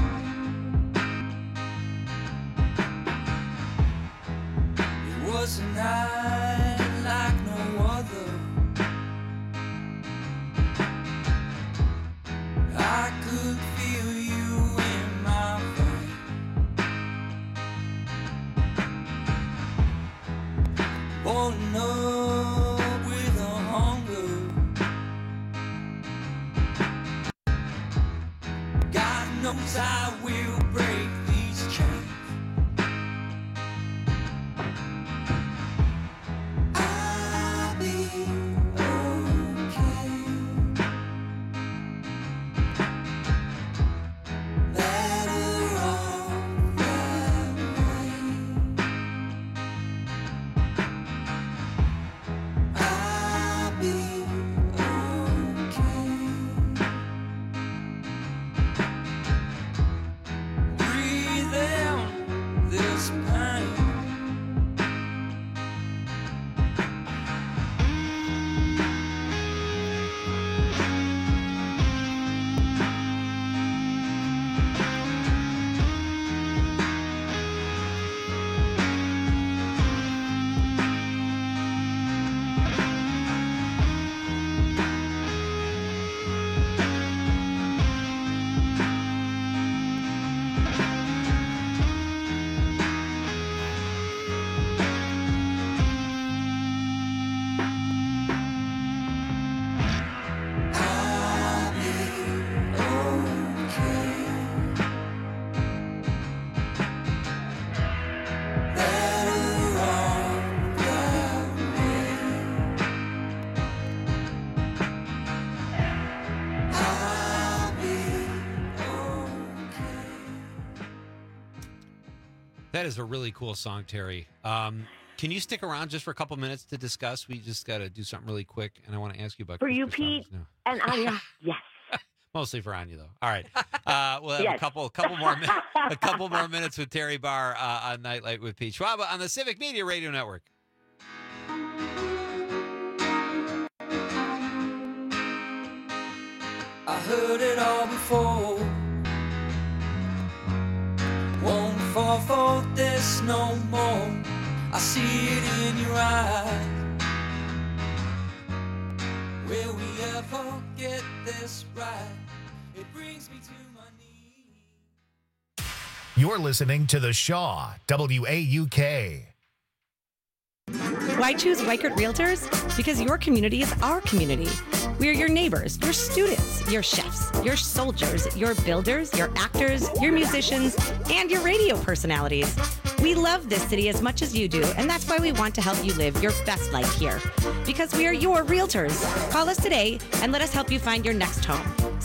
It was a night like no other. I could feel you in my veins. Falling up with a hunger. God knows I will break these chains. I'll be okay. Better off that way. I'll be okay. Breathe in this pain. I'll be okay. Better off that way. I'll be okay. That is a really cool song, Terry. Can you stick around just for a couple minutes to discuss? We just got to do something really quick, and I want to ask you about For Chris you, Christopherson. Pete, and Anya, yes. Mostly for Anya, though. All right, we'll have Yes. a couple more minutes with Terry Barr on Nightlight with Pete Schwaba on the Civic Media Radio Network. I heard it all before. Won't fall for this no more. I see it in your eyes. Will we ever get this right? It brings me to my knees. You're listening to The Shaw, WAUK. Why choose Weichert Realtors? Because your community is our community. We are your neighbors, your students, your chefs, your soldiers, your builders, your actors, your musicians, and your radio personalities. We love this city as much as you do, and that's why we want to help you live your best life here. Because we are your realtors. Call us today and let us help you find your next home.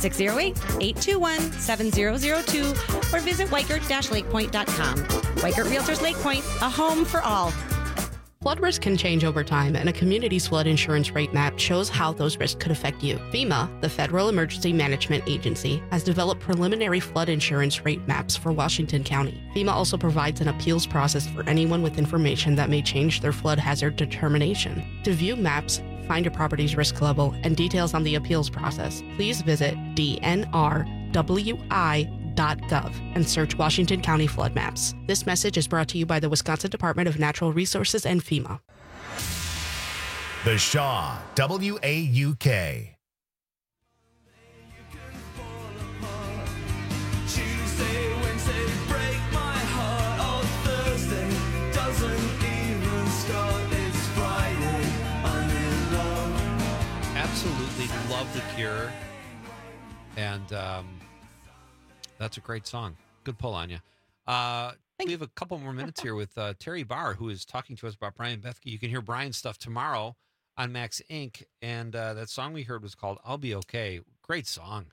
608-821-7002 or visit Weichert-lakepoint.com. Weichert Realtors Lake Point, a home for all. Flood risk can change over time, and a community's flood insurance rate map shows how those risks could affect you. FEMA, the Federal Emergency Management Agency, has developed preliminary flood insurance rate maps for Washington County. FEMA also provides an appeals process for anyone with information that may change their flood hazard determination. To view maps, find your property's risk level, and details on the appeals process, please visit DNRWI.gov and search Washington County flood maps. This message is brought to you by the Wisconsin Department of Natural Resources and FEMA. The Shaw, WAUK. Absolutely love The Cure. And that's a great song. Good pull, Anya. We have a couple more minutes here with Terry Barr, who is talking to us about Brian Bethke. You can hear Brian's stuff tomorrow on Max Inc. And that song we heard was called I'll Be Okay. Great song.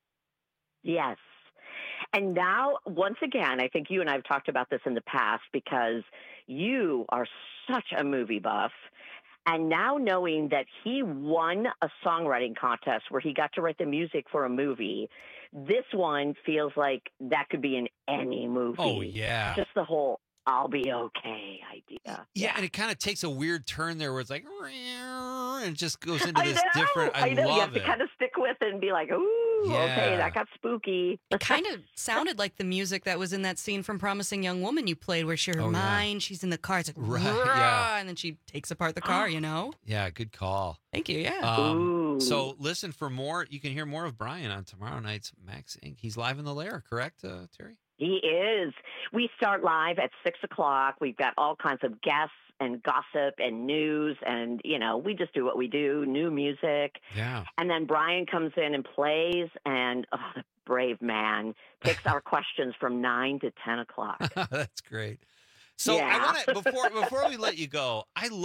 Yes. And now, once again, I think you and I have talked about this in the past because you are such a movie buff. And now knowing that he won a songwriting contest where he got to write the music for a movie, this one feels like that could be in any movie. Oh, yeah. Just the whole I'll be okay idea. Yeah, and it kind of takes a weird turn there where it's like, and it just goes into this different, I know. love You have it. to kind of stick with it and be like, ooh, okay, that got spooky. It kind of sounded like the music that was in that scene from Promising Young Woman you played where her mind, she's in the car, it's like, Right, yeah. and then she takes apart the car, you know? Yeah, good call. Thank you, yeah. So listen for more. You can hear more of Brian on tomorrow night's Max Inc. He's live in the lair, correct, Terry? He is. We start live at 6 o'clock. We've got all kinds of guests and gossip and news. And, you know, we just do what we do, new music. Yeah. And then Brian comes in and plays. And the brave man picks our questions from 9 to 10 o'clock. That's great. So Yeah. I want to, before we let you go,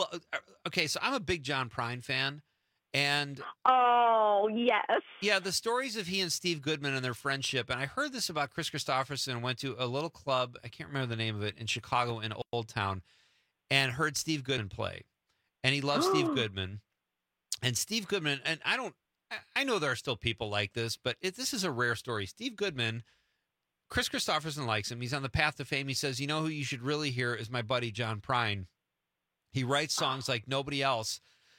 so I'm a big John Prine fan. And oh, yes. Yeah, the stories of he and Steve Goodman and their friendship. And I heard this about Chris Christopherson, went to a little club, I can't remember the name of it, in Chicago in Old Town, and heard Steve Goodman play. And he loved Steve Goodman. And Steve Goodman, and I know there are still people like this, but this is a rare story. Steve Goodman, Chris Christopherson likes him. He's on the path to fame. He says, you know who you should really hear is my buddy John Prine. He writes songs like nobody else.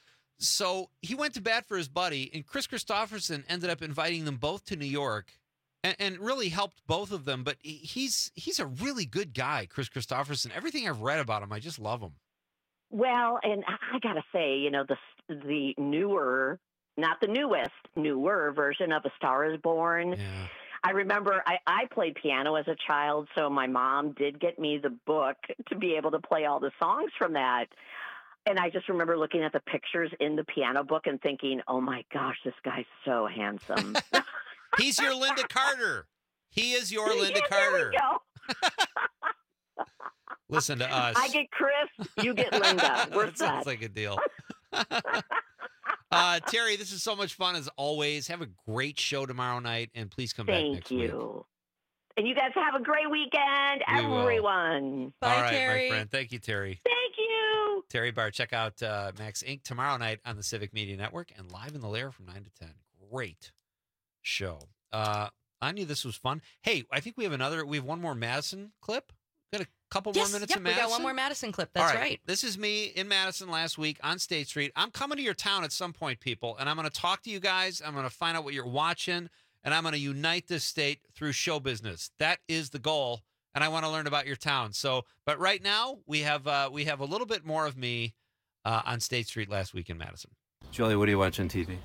So he went to bat for his buddy, and Chris Christopherson ended up inviting them both to New York and really helped both of them. But he's a really good guy, Chris Christopherson. Everything I've read about him, I just love him. Well, and I got to say, you know, the newer, not the newest, newer version of A Star is Born. Yeah. I remember I played piano as a child, so my mom did get me the book to be able to play all the songs from that. And I just remember looking at the pictures in the piano book and thinking, oh, my gosh, this guy's so handsome. He's your Linda Carter. He is your Linda Carter. There we go. Listen to us. I get Chris, you get Linda. We're That set. sounds like a deal. Terry, this is so much fun as always. Have a great show tomorrow night, and please come back next week. Thank you. And you guys have a great weekend, We will. everyone. All right, my friend. Thank you, Terry. Thank you. Terry Barr. Check out Max Inc. tomorrow night on the Civic Media Network and live in the lair from 9 to 10. Great show. I knew this was fun. Hey, I think we have one more Madison clip. Got a couple more minutes of Madison. We got one more Madison clip. That's All right. This is me in Madison last week on State Street. I'm coming to your town at some point, people, and I'm going to talk to you guys. I'm going to find out what you're watching, and I'm going to unite this state through show business. That is the goal, and I want to learn about your town. So, but right now we have a little bit more of me on State Street last week in Madison. Julie, what do you watch on TV?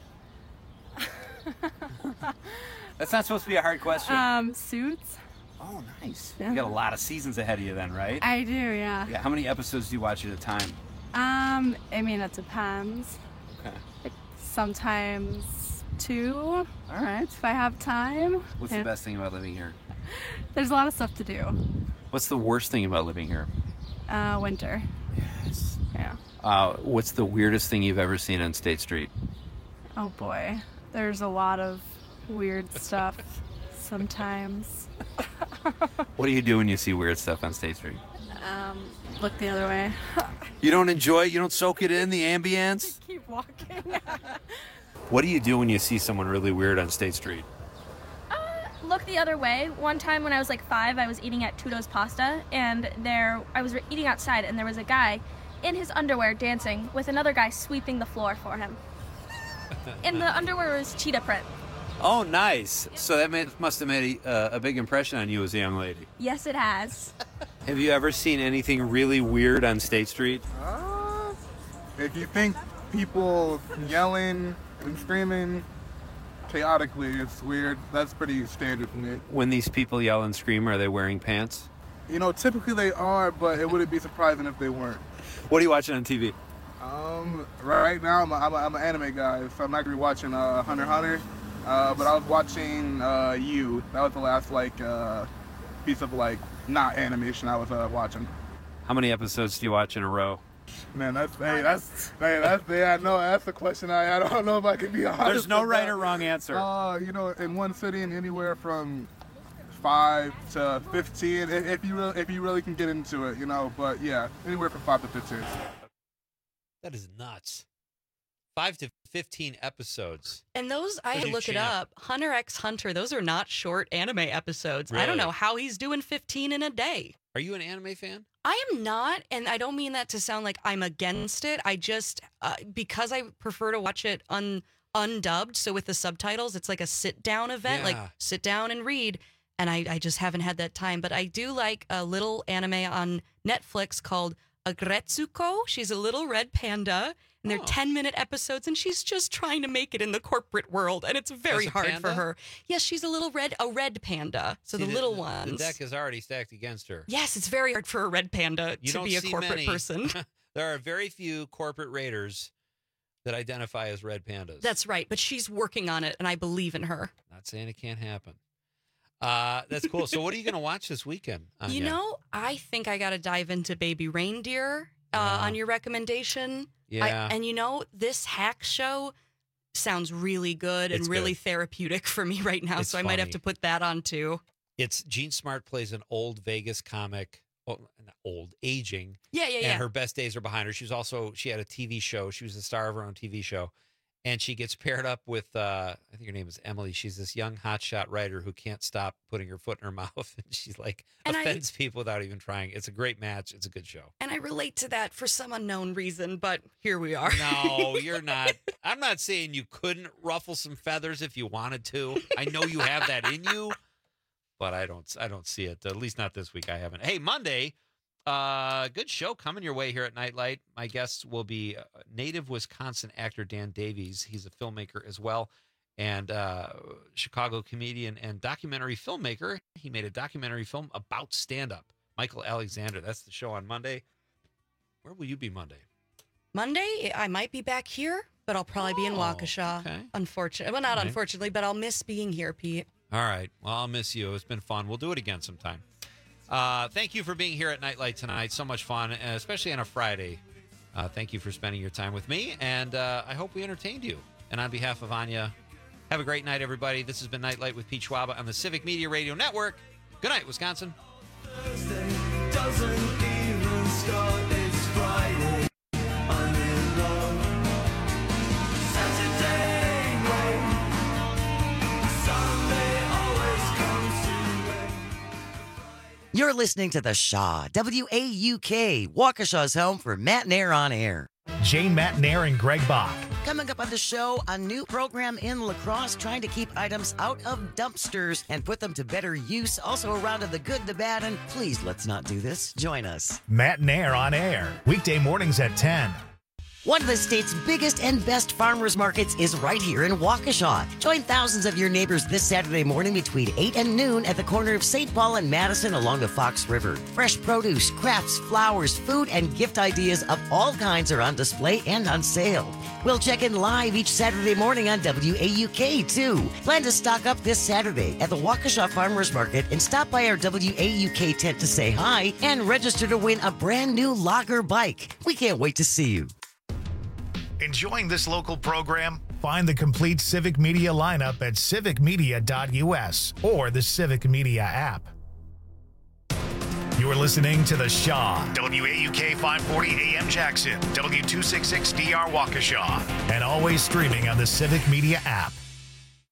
That's not supposed to be a hard question. Suits. Oh, nice. Yeah. You got a lot of seasons ahead of you then, right? I do, yeah. Yeah. How many episodes do you watch at a time? I mean, it depends. Okay. Like, sometimes 2. All right. If I have time. What's the best thing about living here? There's a lot of stuff to do. What's the worst thing about living here? Winter. Yes. Yeah. What's the weirdest thing you've ever seen on State Street? Oh boy. There's a lot of weird stuff sometimes. What do you do when you see weird stuff on State Street? Look the other way. You don't enjoy it? You don't soak it in, the ambience? Keep walking. What do you do when you see someone really weird on State Street? Look the other way. One time when I was like 5, I was eating at Tudo's Pasta, and I was eating outside, and there was a guy in his underwear dancing with another guy sweeping the floor for him. And the underwear was cheetah print. Oh, nice. So that must have made a big impression on you as a young lady. Yes, it has. Have you ever seen anything really weird on State Street? If you think people yelling and screaming chaotically, it's weird. That's pretty standard for me. When these people yell and scream, are they wearing pants? You know, typically they are, but it wouldn't be surprising if they weren't. What are you watching on TV? Right now I'm an anime guy, so I'm not gonna be watching Hunter x Hunter. But I was watching You. That was the last piece of not animation I was watching. How many episodes do you watch in a row? Man, that's the question I don't know if I can be honest. There's no right or wrong answer. You know, in one sitting, anywhere from 5 to 15, if you really can get into it, you know. But yeah, anywhere from 5 to 15. That is nuts. 5 to 15 episodes. And those, I had to look it up. Hunter x Hunter, those are not short anime episodes. Really? I don't know how he's doing 15 in a day. Are you an anime fan? I am not, and I don't mean that to sound like I'm against it. I just, because I prefer to watch it undubbed, so with the subtitles, it's like a sit-down event, like sit down and read, and I just haven't had that time. But I do like a little anime on Netflix called Agretsuko. She's a little red panda, and they're 10-minute episodes, and she's just trying to make it in the corporate world, and it's very hard for her. Yes, she's a red panda, so the little ones. The deck is already stacked against her. Yes, it's very hard for a red panda to be a corporate person. There are very few corporate raiders that identify as red pandas. That's right, but she's working on it, and I believe in her. Not saying it can't happen. That's cool. So what are you going to watch this weekend, Anya? You know, I think I got to dive into Baby Reindeer on your recommendation. Yeah. And you know, this hack show sounds really good and really therapeutic for me right now, so I might have to put that on too. It's Jean Smart plays an old Vegas comic, old, aging. Yeah. And her best days are behind her. She had a TV show. She was the star of her own TV show. And she gets paired up with, I think her name is Emily. She's this young hotshot writer who can't stop putting her foot in her mouth. And she's offends people without even trying. It's a great match. It's a good show. And I relate to that for some unknown reason, but here we are. No, you're not. I'm not saying you couldn't ruffle some feathers if you wanted to. I know you have that in you, but I don't see it. At least not this week. I haven't. Hey, Monday. Good show coming your way here at Nightlight. My guests will be native Wisconsin actor Dan Davies. He's a filmmaker as well, and Chicago comedian and documentary filmmaker. He made a documentary film about stand-up. Michael Alexander. That's the show on Monday. Where will you be Monday? Monday, I might be back here, but I'll probably be in Waukesha. Okay. Unfortunately. Well, not unfortunately, but I'll miss being here, Pete. All right. Well, I'll miss you. It's been fun. We'll do it again sometime. Thank you for being here at Nightlight tonight. So much fun, especially on a Friday. Thank you for spending your time with me, and I hope we entertained you. And on behalf of Anya, have a great night, everybody. This has been Nightlight with Pete Schwaba on the Civic Media Radio Network. Good night, Wisconsin. Thursday doesn't even start, it's Friday. I'm in love. Saturday rain. Sunday always comes too late. You're listening to The Shaw, WAUK, Waukesha's home for Matt Nair on Air. Jane Matt Nair and Greg Bach. Coming up on the show, a new program in La Crosse trying to keep items out of dumpsters and put them to better use. Also a round of the good, the bad, and please let's not do this. Join us. Matt Nair on Air, weekday mornings at 10. One of the state's biggest and best farmers markets is right here in Waukesha. Join thousands of your neighbors this Saturday morning between 8 and noon at the corner of St. Paul and Madison along the Fox River. Fresh produce, crafts, flowers, food, and gift ideas of all kinds are on display and on sale. We'll check in live each Saturday morning on WAUK, too. Plan to stock up this Saturday at the Waukesha Farmers Market and stop by our WAUK tent to say hi and register to win a brand new Logger bike. We can't wait to see you. Enjoying this local program? Find the complete Civic Media lineup at civicmedia.us or the Civic Media app. You're listening to The Shaw, WAUK 540 AM Jackson, W266DR Waukesha, and always streaming on the Civic Media app.